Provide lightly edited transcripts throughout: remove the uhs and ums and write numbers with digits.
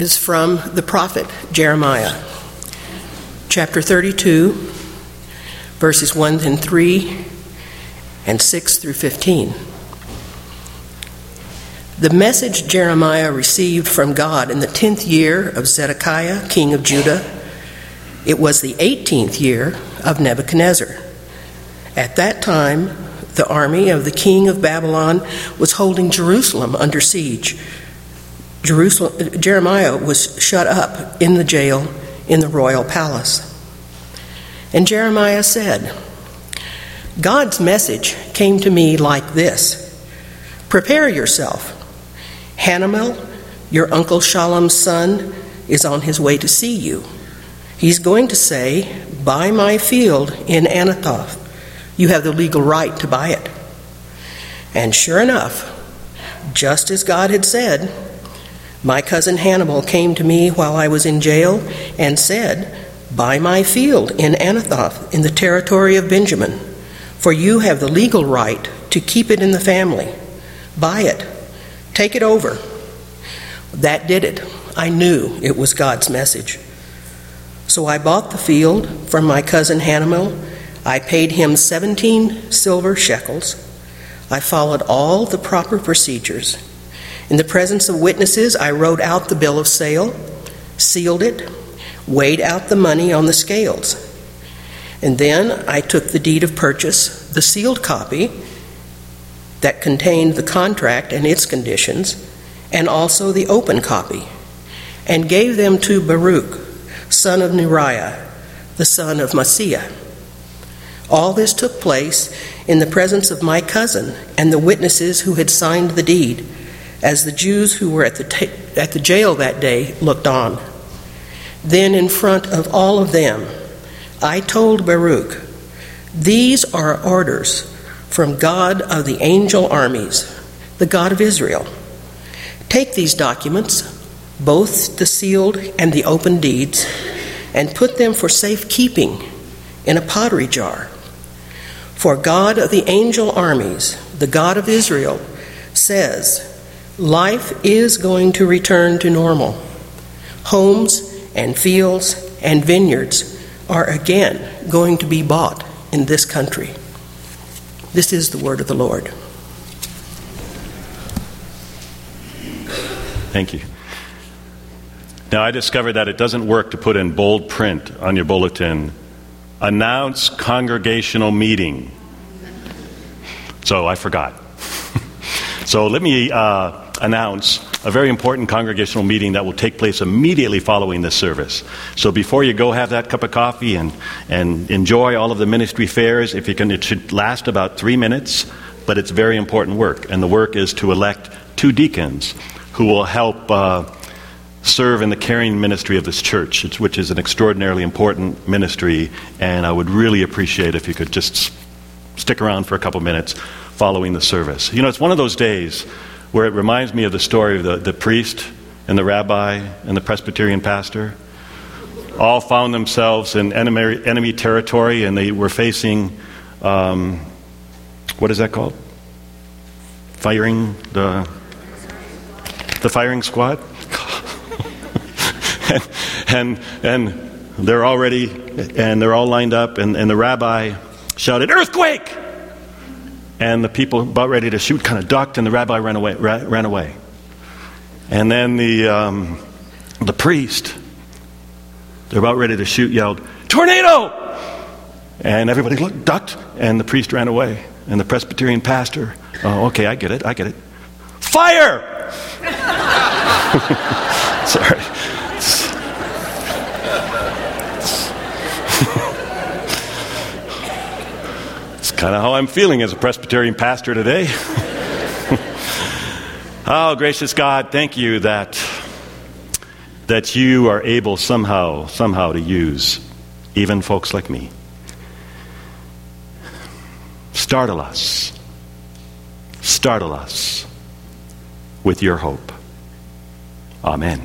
Is from the prophet Jeremiah, chapter 32, verses 1 and 3 and 6 through 15. The message Jeremiah received from God in the 10th year of Zedekiah, king of Judah. It was the 18th year of Nebuchadnezzar. At that time, the army of the king of Babylon was holding Jerusalem under siege. Jeremiah was shut up in the jail in the royal palace. And Jeremiah said, God's message came to me like this: prepare yourself. Hanamel, your uncle Shallum's son, is on his way to see you. He's going to say, buy my field in Anathoth. You have the legal right to buy it. And sure enough, just as God had said, my cousin Hanamel came to me while I was in jail and said, buy my field in Anathoth in the territory of Benjamin, for you have the legal right to keep it in the family. Buy it. Take it over. That did it. I knew it was God's message. So I bought the field from my cousin Hanamel. I paid him 17 silver shekels. I followed all the proper procedures. In the presence of witnesses, I wrote out the bill of sale, sealed it, weighed out the money on the scales. And then I took the deed of purchase, the sealed copy that contained the contract and its conditions, and also the open copy, and gave them to Baruch, son of Neriah, the son of Maaseiah. All this took place in the presence of my cousin and the witnesses who had signed the deed, as the Jews who were at the jail that day looked on. Then in front of all of them, I told Baruch, these are orders from God of the angel armies, the God of Israel. Take these documents, both the sealed and the open deeds, and put them for safekeeping in a pottery jar. For God of the angel armies, the God of Israel, says, life is going to return to normal. Homes and fields and vineyards are again going to be bought in this country. This is the word of the Lord. Thank you. Now, I discovered that it doesn't work to put in bold print on your bulletin, announce congregational meeting. So I forgot. So let me announce a very important congregational meeting that will take place immediately following this service. So before you go have that cup of coffee and enjoy all of the ministry fairs, if you can, it should last about 3 minutes, but it's very important work. And the work is to elect 2 deacons who will help serve in the caring ministry of this church, which is an extraordinarily important ministry, and I would really appreciate if you could just stick around for a couple minutes following the service. You know, it's one of those days where it reminds me of the story of the priest and the rabbi and the Presbyterian pastor. All found themselves in enemy territory, and they were facing, what is that called? Firing, the firing squad? and they're all ready, and they're all lined up, and the rabbi shouted, "Earthquake!" And the people about ready to shoot kind of ducked, and the rabbi ran away. And then the priest, they're about ready to shoot, yelled, "Tornado!" And everybody ducked, and the priest ran away. And the Presbyterian pastor, "Oh, okay, I get it. Fire!" Sorry. It's kind of how I'm feeling as a Presbyterian pastor today. Oh, gracious God, thank you that you are able somehow to use even folks like me. Startle us with your hope. Amen.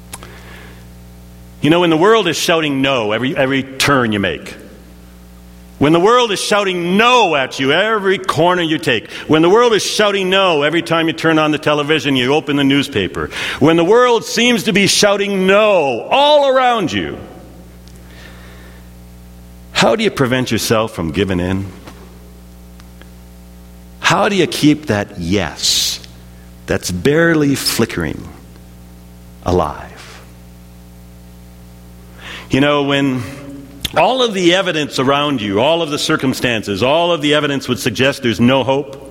You know, when the world is shouting no every turn you make, When the world is shouting no at you every corner you take. When the world is shouting no every time you turn on the television, you open the newspaper. When the world seems to be shouting no all around you. How do you prevent yourself from giving in? How do you keep that yes that's barely flickering alive? You know, when all of the evidence around you, all of the circumstances, all of the evidence would suggest there's no hope,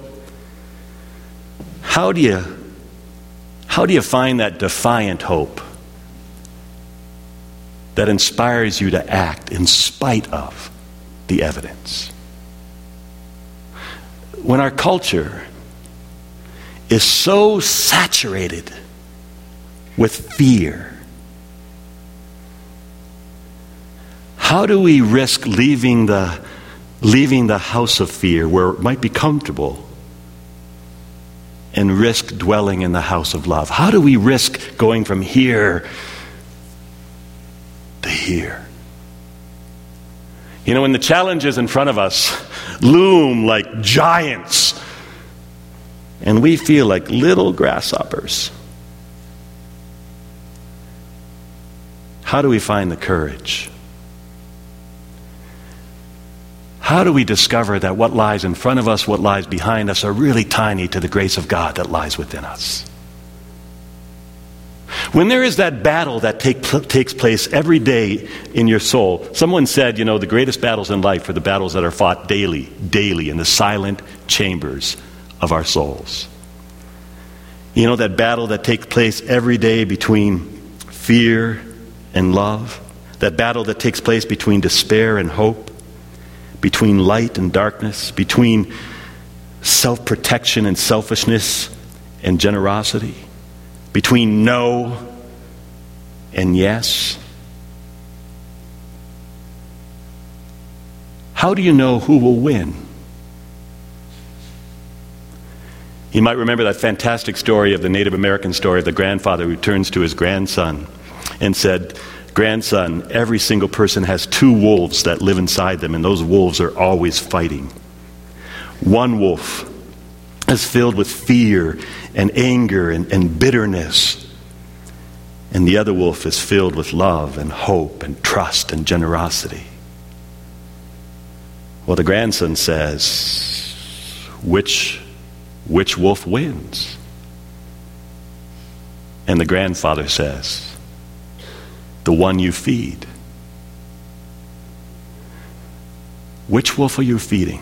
how do you find that defiant hope that inspires you to act in spite of the evidence? When our culture is so saturated with fear, how do we risk leaving the house of fear where it might be comfortable and risk dwelling in the house of love? How do we risk going from here to here? You know, when the challenges in front of us loom like giants and we feel like little grasshoppers, how do we find the courage? How do we discover that what lies in front of us, what lies behind us, are really tiny to the grace of God that lies within us? When there is that battle that takes place every day in your soul, someone said, you know, the greatest battles in life are the battles that are fought daily in the silent chambers of our souls. You know, that battle that takes place every day between fear and love, that battle that takes place between despair and hope, between light and darkness, between self-protection and selfishness and generosity, between no and yes. How do you know who will win? You might remember that fantastic story of the Native American story of the grandfather who turns to his grandson and said, "Grandson, every single person has two wolves that live inside them, and those wolves are always fighting. One wolf is filled with fear and anger and bitterness, and the other wolf is filled with love and hope and trust and generosity." Well, the grandson says, which wolf wins? And the grandfather says, the one you feed. Which wolf are you feeding?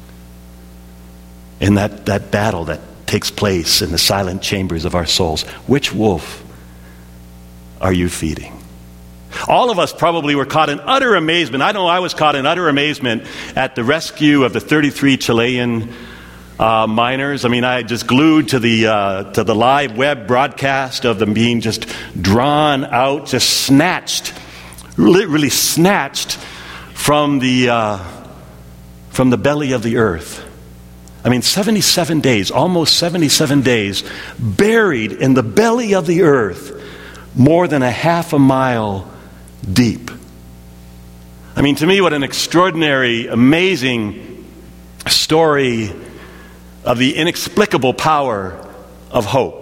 In that battle that takes place in the silent chambers of our souls, which wolf are you feeding? All of us probably were caught in utter amazement. I know I was caught in utter amazement at the rescue of the 33 Chilean miners. I mean, I just glued to the live web broadcast of them being just drawn out, just snatched, literally snatched from the belly of the earth. I mean, 77 days, almost 77 days, buried in the belly of the earth, more than a half a mile deep. I mean, to me, what an extraordinary, amazing story of the inexplicable power of hope.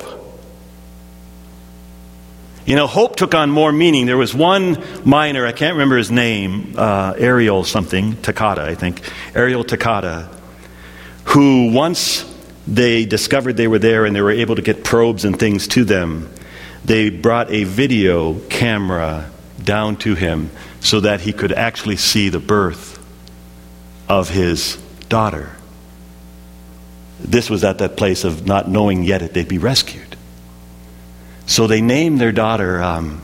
You know, hope took on more meaning. There was one miner, I can't remember his name, Ariel something, Takata, I think, Ariel Takata, who once they discovered they were there and they were able to get probes and things to them, they brought a video camera down to him so that he could actually see the birth of his daughter. This was at that place of not knowing yet if they'd be rescued. So they named their daughter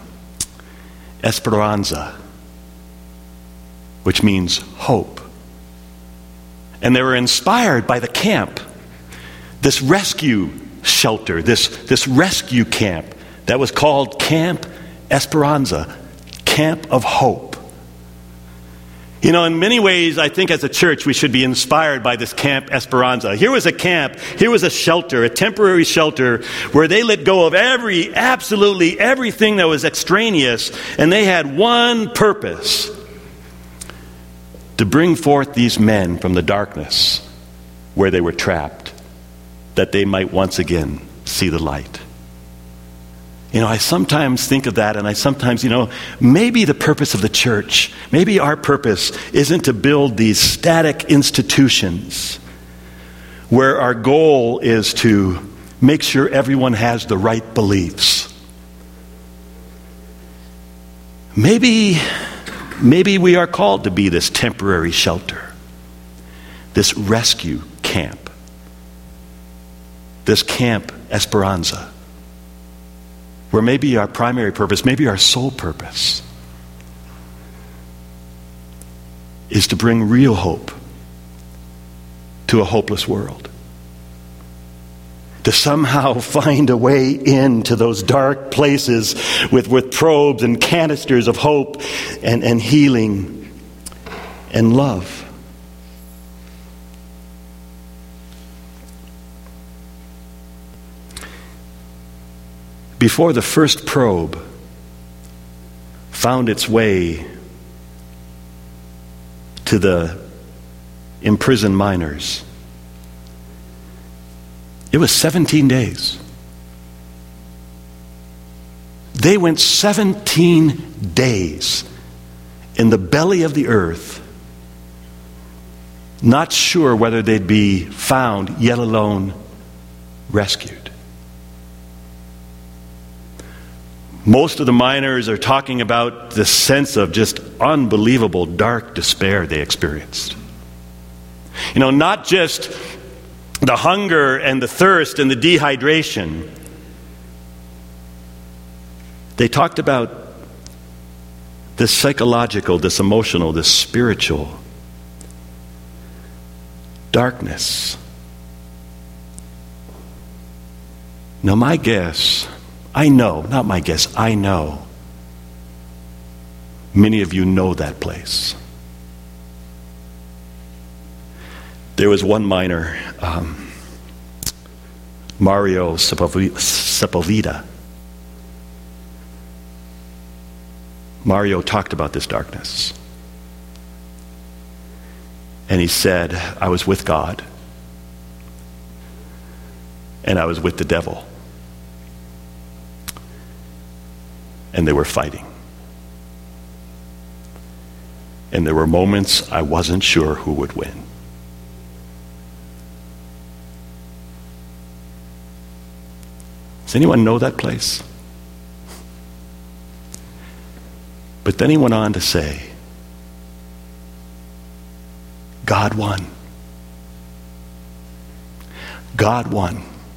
Esperanza, which means hope. And they were inspired by the camp, this rescue shelter, this rescue camp that was called Camp Esperanza, Camp of Hope. You know, in many ways, I think as a church, we should be inspired by this Camp Esperanza. Here was a camp, here was a shelter, a temporary shelter, where they let go of absolutely everything that was extraneous, and they had one purpose: to bring forth these men from the darkness where they were trapped, that they might once again see the light. I sometimes think of that, and I sometimes, maybe the purpose of the church, maybe our purpose isn't to build these static institutions where our goal is to make sure everyone has the right beliefs. Maybe we are called to be this temporary shelter, this rescue camp, this Camp Esperanza, where maybe our primary purpose, maybe our sole purpose, is to bring real hope to a hopeless world. To somehow find a way into those dark places with probes and canisters of hope and healing and love. Before the first probe found its way to the imprisoned miners, it was 17 days. They went 17 days in the belly of the earth, not sure whether they'd be found, yet alone rescued. Most of the miners are talking about the sense of just unbelievable dark despair they experienced. Not just the hunger and the thirst and the dehydration. They talked about this psychological, this emotional, this spiritual darkness. Now my guess, I know many of you know that place. There was one miner, Mario Sepulveda. Mario talked about this darkness. And he said, I was with God, and I was with the devil. And they were fighting. And there were moments I wasn't sure who would win. Does anyone know that place? But then he went on to say, God won. God won.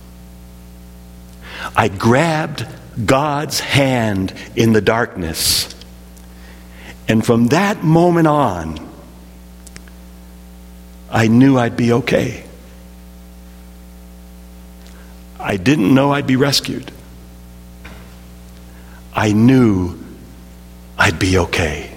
I grabbed God's hand in the darkness, and from that moment on, I knew I'd be okay. I didn't know I'd be rescued. I knew I'd be okay.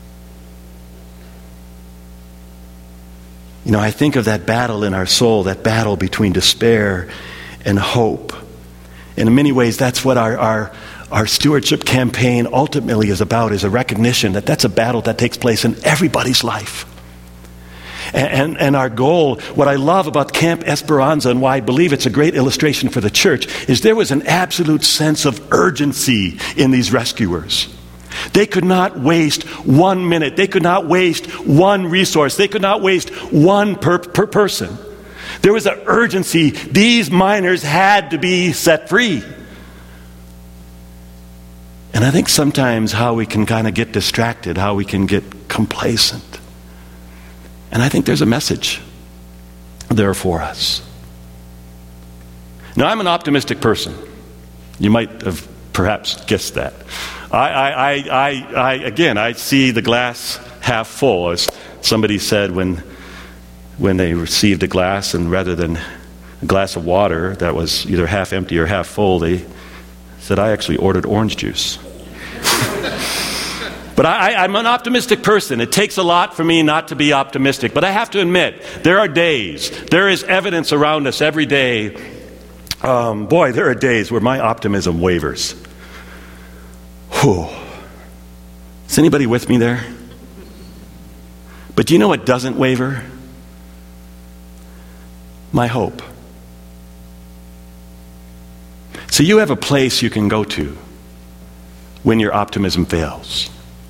I think of that battle in our soul, that battle between despair and hope. And in many ways, that's what our stewardship campaign ultimately is about, is a recognition that that's a battle that takes place in everybody's life. And our goal, what I love about Camp Esperanza and why I believe it's a great illustration for the church, is there was an absolute sense of urgency in these rescuers. They could not waste 1 minute. They could not waste one resource. They could not waste one per person. There was an urgency. These miners had to be set free. And I think sometimes how we can kind of get distracted, how we can get complacent. And I think there's a message there for us. Now, I'm an optimistic person. You might have perhaps guessed that. I see the glass half full, as somebody said when they received a glass, and rather than a glass of water that was either half empty or half full, they said, I actually ordered orange juice. But I'm an optimistic person. It takes a lot for me not to be optimistic. But I have to admit, there are days, there is evidence around us every day. There are days where my optimism wavers. Whew. Is anybody with me there? But do you know what doesn't waver? My hope. So you have a place you can go to when your optimism fails.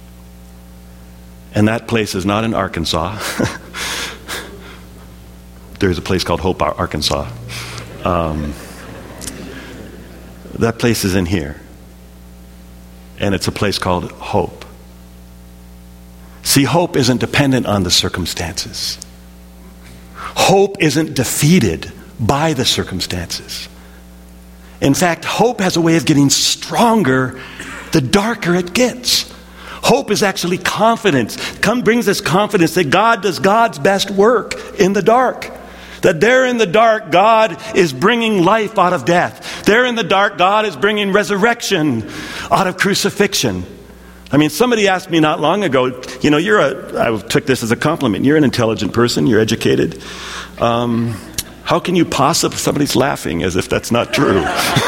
And that place is not in Arkansas. There's a place called Hope, Arkansas. That place is in here. And it's a place called hope. See, hope isn't dependent on the circumstances. Hope isn't defeated by the circumstances. In fact, hope has a way of getting stronger the darker it gets. Hope is actually confidence. Brings us confidence that God does God's best work in the dark. That there in the dark, God is bringing life out of death. There in the dark, God is bringing resurrection out of crucifixion. I mean, somebody asked me not long ago, I took this as a compliment. You're an intelligent person. You're educated. How can you possibly, somebody's laughing as if that's not true.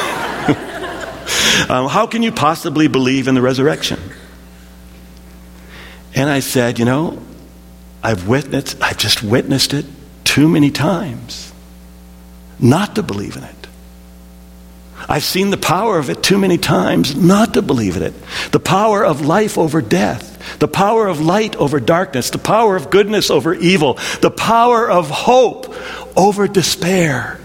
How can you possibly believe in the resurrection? And I said, I've just witnessed it too many times not to believe in it. I've seen the power of it too many times not to believe in it. The power of life over death. The power of light over darkness. The power of goodness over evil. The power of hope over despair.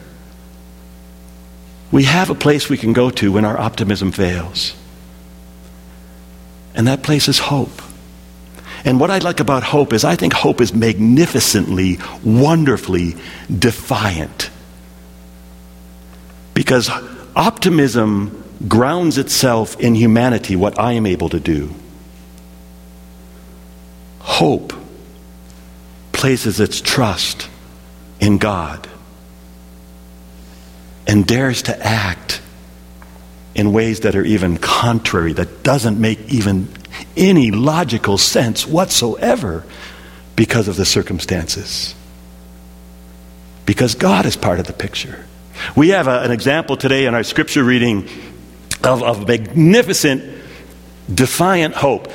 We have a place we can go to when our optimism fails. And that place is hope. And what I like about hope is I think hope is magnificently, wonderfully defiant. Because optimism grounds itself in humanity, what I am able to do. Hope places its trust in God and dares to act in ways that are even contrary, that doesn't make even any logical sense whatsoever because of the circumstances. Because God is part of the picture. We have an example today in our scripture reading of magnificent, defiant hope.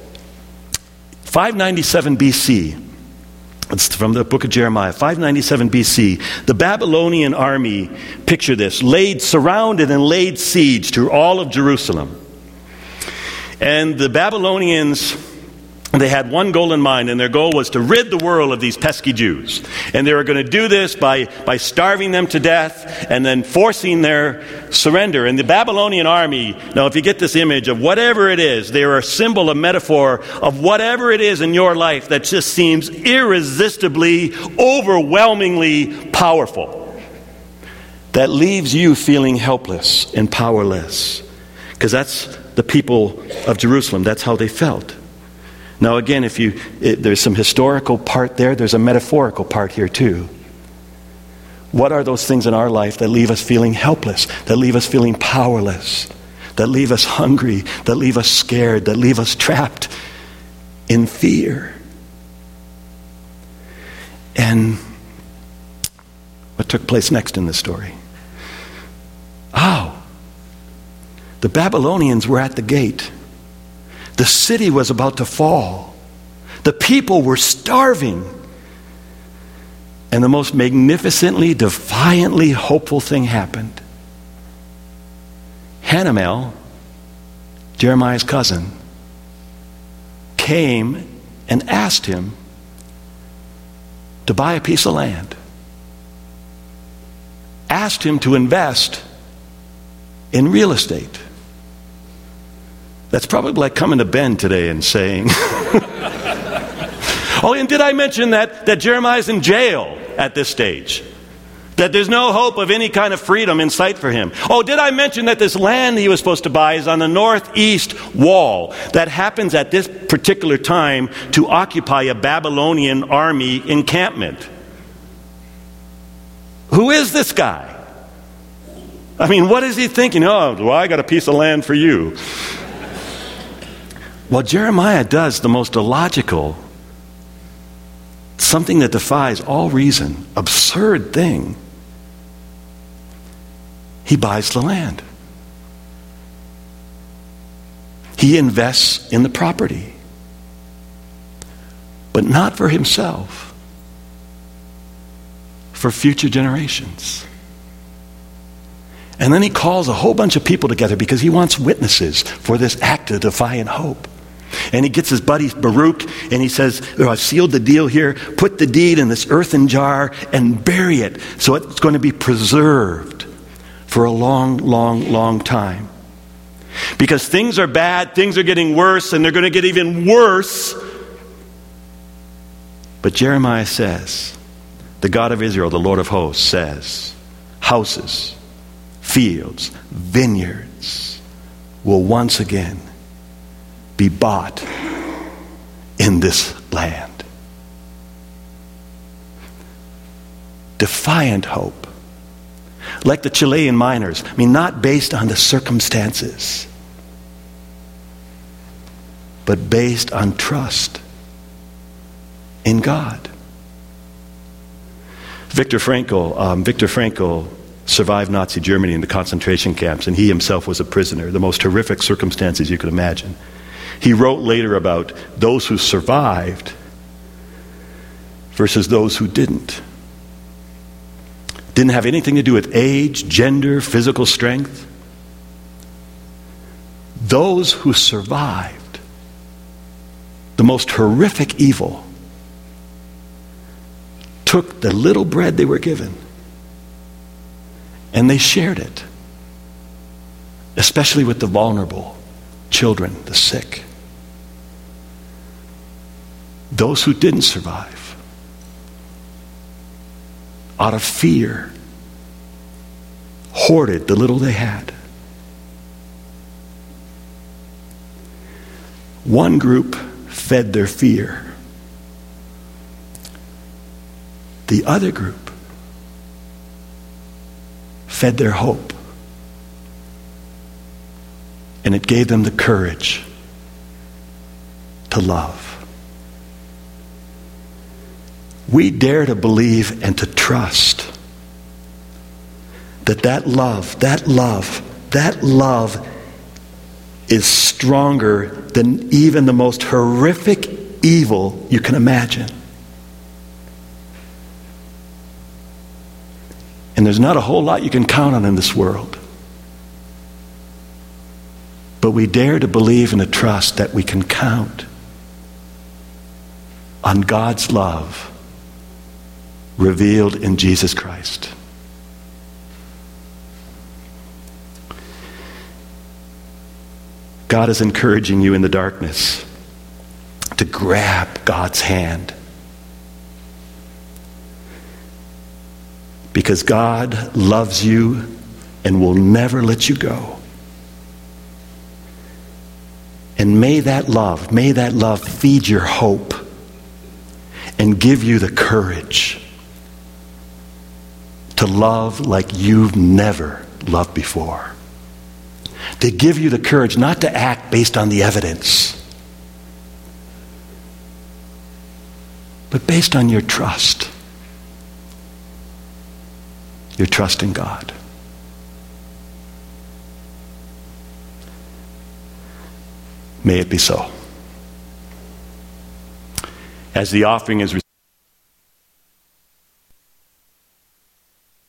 597 BC, it's from the book of Jeremiah, 597 BC, the Babylonian army, picture this, surrounded and laid siege to all of Jerusalem. And the Babylonians, they had one goal in mind, and their goal was to rid the world of these pesky Jews. And they were going to do this by starving them to death and then forcing their surrender. And the Babylonian army, now if you get this image of whatever it is, they are a symbol, a metaphor of whatever it is in your life that just seems irresistibly, overwhelmingly powerful. That leaves you feeling helpless and powerless. Because that's the people of Jerusalem. That's how they felt. Now again, there's some historical part there, there's a metaphorical part here too. What are those things in our life that leave us feeling helpless, that leave us feeling powerless, that leave us hungry, that leave us scared, that leave us trapped in fear? And what took place next in this story? The Babylonians were at the gate. The city was about to fall. The people were starving. And the most magnificently, defiantly hopeful thing happened. Hanamel, Jeremiah's cousin, came and asked him to buy a piece of land. Asked him to invest in real estate. That's probably like coming to Ben today and saying, oh, and did I mention that Jeremiah's in jail at this stage? That there's no hope of any kind of freedom in sight for him. Oh, did I mention that this land he was supposed to buy is on the northeast wall that happens at this particular time to occupy a Babylonian army encampment? Who is this guy? I mean, what is he thinking? Oh, well, I got a piece of land for you. Well, Jeremiah does the most illogical, something that defies all reason, absurd thing. He buys the land. He invests in the property. but not for himself, for future generations. And then he calls a whole bunch of people together because he wants witnesses for this act of defiant hope. And he gets his buddy Baruch and he says, I've sealed the deal here. Put the deed in this earthen jar and bury it so it's going to be preserved for a long, long, long time. Because things are bad, things are getting worse, and they're going to get even worse. But Jeremiah says, the God of Israel, the Lord of hosts, says, houses, fields, vineyards will once again be bought in this land. Defiant hope. Like the Chilean miners. I mean, not based on the circumstances, but based on trust in God. Viktor Frankl survived Nazi Germany in the concentration camps, and he himself was a prisoner, the most horrific circumstances you could imagine. He wrote later about those who survived versus those who didn't. Didn't have anything to do with age, gender, physical strength. Those who survived the most horrific evil took the little bread they were given and they shared it, especially with the vulnerable, children, the sick. Those who didn't survive, out of fear, hoarded the little they had. One group fed their fear. The other group fed their hope. And it gave them the courage to love. We dare to believe and to trust that love is stronger than even the most horrific evil you can imagine. And there's not a whole lot you can count on in this world. But we dare to believe and to trust that we can count on God's love revealed in Jesus Christ. God is encouraging you in the darkness to grab God's hand. Because God loves you and will never let you go. And may that love feed your hope and give you the courage to love like you've never loved before. To give you the courage not to act based on the evidence, but based on your trust. Your trust in God. May it be so. As the offering is